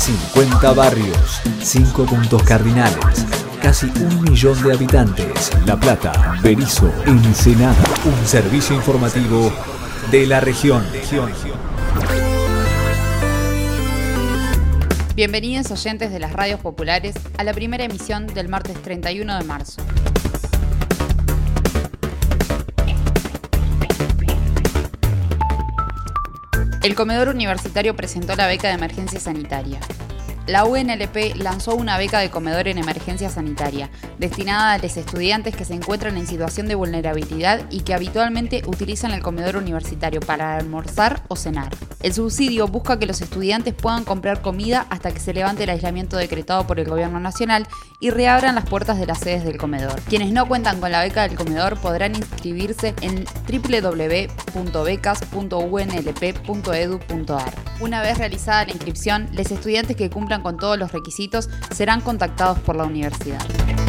50 barrios, 5 puntos cardinales, casi 1 millón de habitantes. La Plata, Berisso, Ensenada. Un servicio informativo de la región. Bienvenidos oyentes de las radios populares a la primera emisión del martes 31 de marzo. El comedor universitario presentó la beca de emergencia sanitaria. La UNLP lanzó una beca de comedor en emergencia sanitaria, destinada a los estudiantes que se encuentran en situación de vulnerabilidad y que habitualmente utilizan el comedor universitario para almorzar o cenar. El subsidio busca que los estudiantes puedan comprar comida hasta que se levante el aislamiento decretado por el gobierno nacional y reabran las puertas de las sedes del comedor. Quienes no cuentan con la beca del comedor podrán inscribirse en www.becas.unlp.edu.ar. Una vez realizada la inscripción, los estudiantes que cumplan con todos los requisitos serán contactados por la universidad.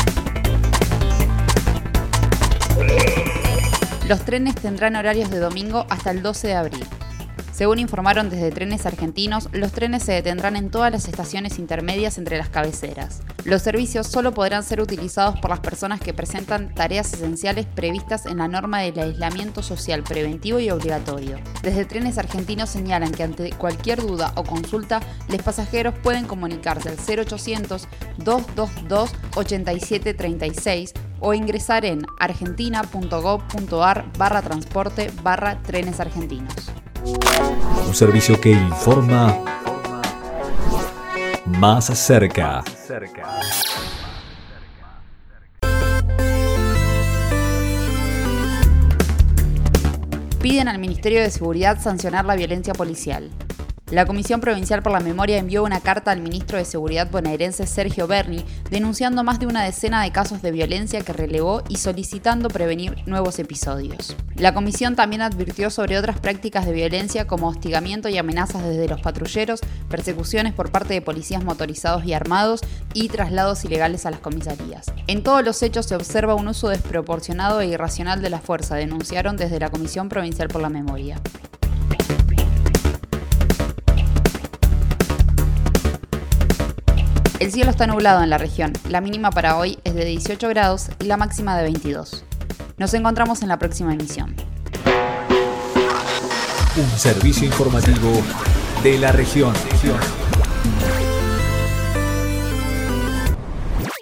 Los trenes tendrán horarios de domingo hasta el 12 de abril. Según informaron desde Trenes Argentinos, los trenes se detendrán en todas las estaciones intermedias entre las cabeceras. Los servicios solo podrán ser utilizados por las personas que presentan tareas esenciales previstas en la norma del aislamiento social preventivo y obligatorio. Desde Trenes Argentinos señalan que ante cualquier duda o consulta, los pasajeros pueden comunicarse al 0800-222-8736 o ingresar en argentina.gov.ar/transporte/trenes argentinos. Un servicio que informa más cerca. Piden al Ministerio de Seguridad sancionar la violencia policial. La Comisión Provincial por la Memoria envió una carta al ministro de Seguridad bonaerense Sergio Berni denunciando más de una decena de casos de violencia que relevó y solicitando prevenir nuevos episodios. La comisión también advirtió sobre otras prácticas de violencia como hostigamiento y amenazas desde los patrulleros, persecuciones por parte de policías motorizados y armados y traslados ilegales a las comisarías. En todos los hechos se observa un uso desproporcionado e irracional de la fuerza, denunciaron desde la Comisión Provincial por la Memoria. El cielo está nublado en la región, la mínima para hoy es de 18 grados y la máxima de 22. Nos encontramos en la próxima emisión. Un servicio informativo de la región.